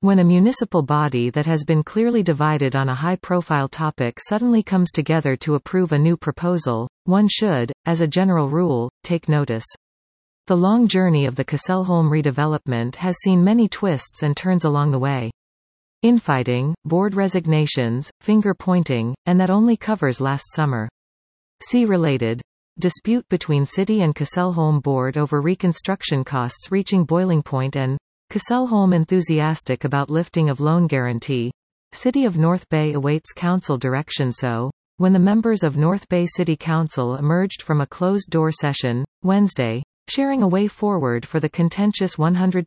When a municipal body that has been clearly divided on a high-profile topic suddenly comes together to approve a new proposal, one should, as a general rule, take notice. The long journey of the Kässelholm redevelopment has seen many twists and turns along the way. Infighting, board resignations, finger-pointing, and that only covers last summer. See related. Dispute between City and Kässelholm board over reconstruction costs reaching boiling point and Kässelholm enthusiastic about lifting of loan guarantee. City of North Bay awaits council direction. So, when the members of North Bay City Council emerged from a closed-door session, Wednesday, sharing a way forward for the contentious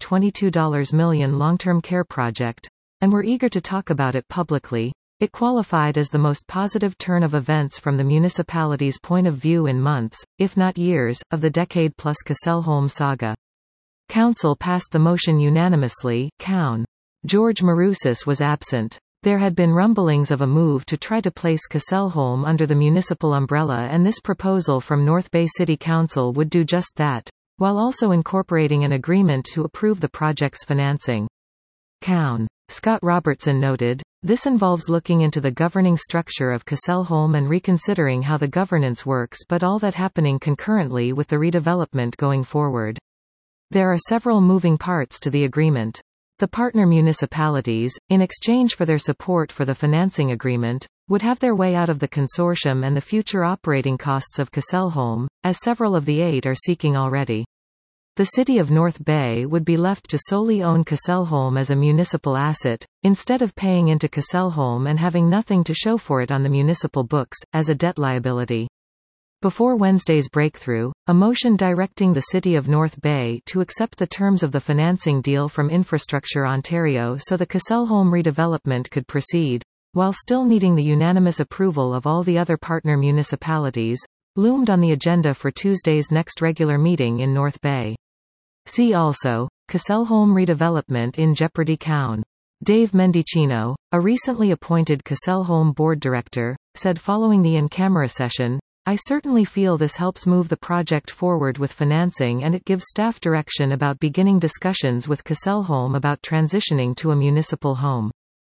$122 million long-term care project, and were eager to talk about it publicly, it qualified as the most positive turn of events from the municipality's point of view in months, if not years, of the decade-plus Kässelholm saga. Council passed the motion unanimously. Coun. George Marousis was absent. There had been rumblings of a move to try to place Kässelholm under the municipal umbrella, and this proposal from North Bay City Council would do just that, while also incorporating an agreement to approve the project's financing. Coun. Scott Robertson noted, "This involves looking into the governing structure of Kässelholm and reconsidering how the governance works, but all that happening concurrently with the redevelopment going forward. There are several moving parts to the agreement. The partner municipalities, in exchange for their support for the financing agreement, would have their way out of the consortium and the future operating costs of Kässelholm, as several of the 8 are seeking already. The City of North Bay would be left to solely own Kässelholm as a municipal asset, instead of paying into Kässelholm and having nothing to show for it on the municipal books, as a debt liability." Before Wednesday's breakthrough, a motion directing the City of North Bay to accept the terms of the financing deal from Infrastructure Ontario so the Kässelholm redevelopment could proceed, while still needing the unanimous approval of all the other partner municipalities, loomed on the agenda for Tuesday's next regular meeting in North Bay. See also, Kässelholm redevelopment in jeopardy. Coun. Dave Mendicino, a recently appointed Kässelholm board director, said following the in-camera session, "I certainly feel this helps move the project forward with financing, and it gives staff direction about beginning discussions with Kässelholm about transitioning to a municipal home."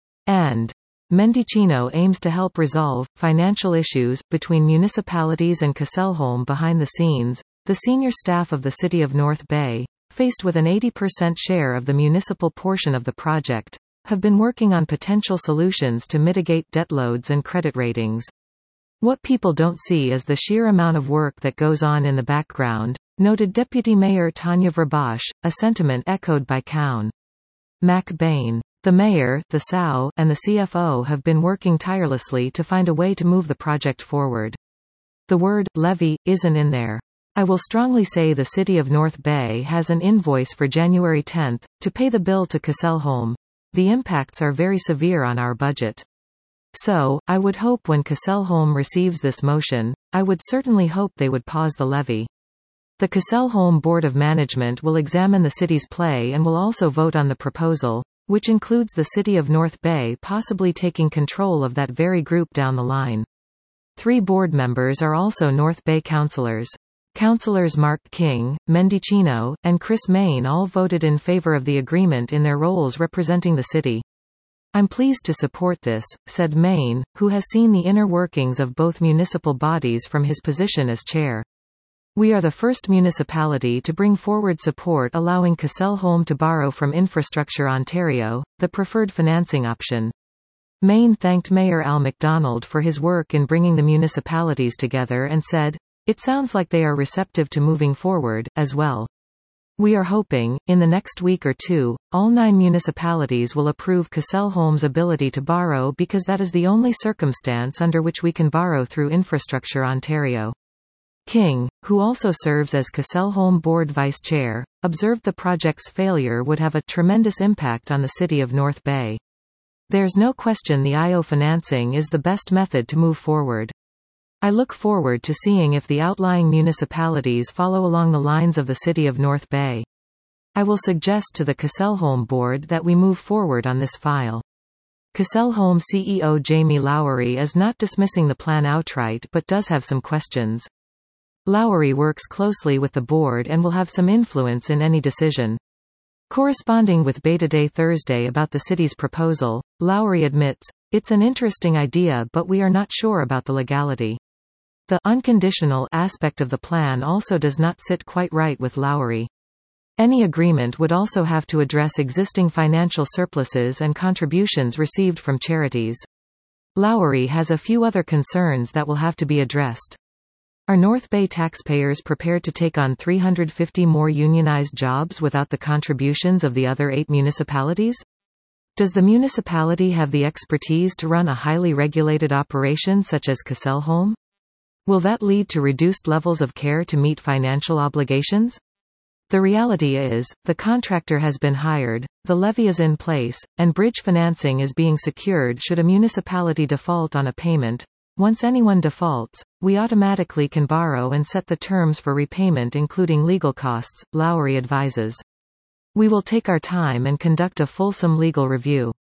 And Mendicino aims to help resolve financial issues between municipalities and Kässelholm behind the scenes. The senior staff of the City of North Bay, faced with an 80% share of the municipal portion of the project, have been working on potential solutions to mitigate debt loads and credit ratings. "What people don't see is the sheer amount of work that goes on in the background," noted Deputy Mayor Tanya Verbosch, a sentiment echoed by Coun. Mac Bain. "The mayor, the SAU, and the CFO have been working tirelessly to find a way to move the project forward. The word levy isn't in there. I will strongly say the City of North Bay has an invoice for January 10 to pay the bill to Kässelholm. The impacts are very severe on our budget. So, I would hope when Kässelholm receives this motion, I would certainly hope they would pause the levy. The Kässelholm Board of Management will examine the city's play and will also vote on the proposal, which includes the City of North Bay possibly taking control of that very group down the line." 3 board members are also North Bay councillors. Councillors Mark King, Mendicino, and Chris Main all voted in favour of the agreement in their roles representing the city. "I'm pleased to support this," said Main, who has seen the inner workings of both municipal bodies from his position as chair. "We are the first municipality to bring forward support allowing Kässelholm to borrow from Infrastructure Ontario, the preferred financing option." Main thanked Mayor Al MacDonald for his work in bringing the municipalities together and said, "It sounds like they are receptive to moving forward, as well. We are hoping, in the next week or 2, all 9 municipalities will approve Kässelholm's ability to borrow because that is the only circumstance under which we can borrow through Infrastructure Ontario." King, who also serves as Kässelholm Board Vice Chair, observed the project's failure would have a tremendous impact on the City of North Bay. "There's no question the IO financing is the best method to move forward. I look forward to seeing if the outlying municipalities follow along the lines of the City of North Bay. I will suggest to the Kässelholm board that we move forward on this file." Kässelholm CEO Jamie Lowery is not dismissing the plan outright but does have some questions. Lowery works closely with the board and will have some influence in any decision. Corresponding with Beta Day Thursday about the city's proposal, Lowry admits, "It's an interesting idea, but we are not sure about the legality." The unconditional aspect of the plan also does not sit quite right with Lowry. Any agreement would also have to address existing financial surpluses and contributions received from charities. Lowry has a few other concerns that will have to be addressed. Are North Bay taxpayers prepared to take on 350 more unionized jobs without the contributions of the other 8 municipalities? Does the municipality have the expertise to run a highly regulated operation such as Cassel-Holm? Will that lead to reduced levels of care to meet financial obligations? The reality is, the contractor has been hired, the levy is in place, and bridge financing is being secured should a municipality default on a payment. Once anyone defaults, we automatically can borrow and set the terms for repayment including legal costs, Lowry advises. We will take our time and conduct a fulsome legal review.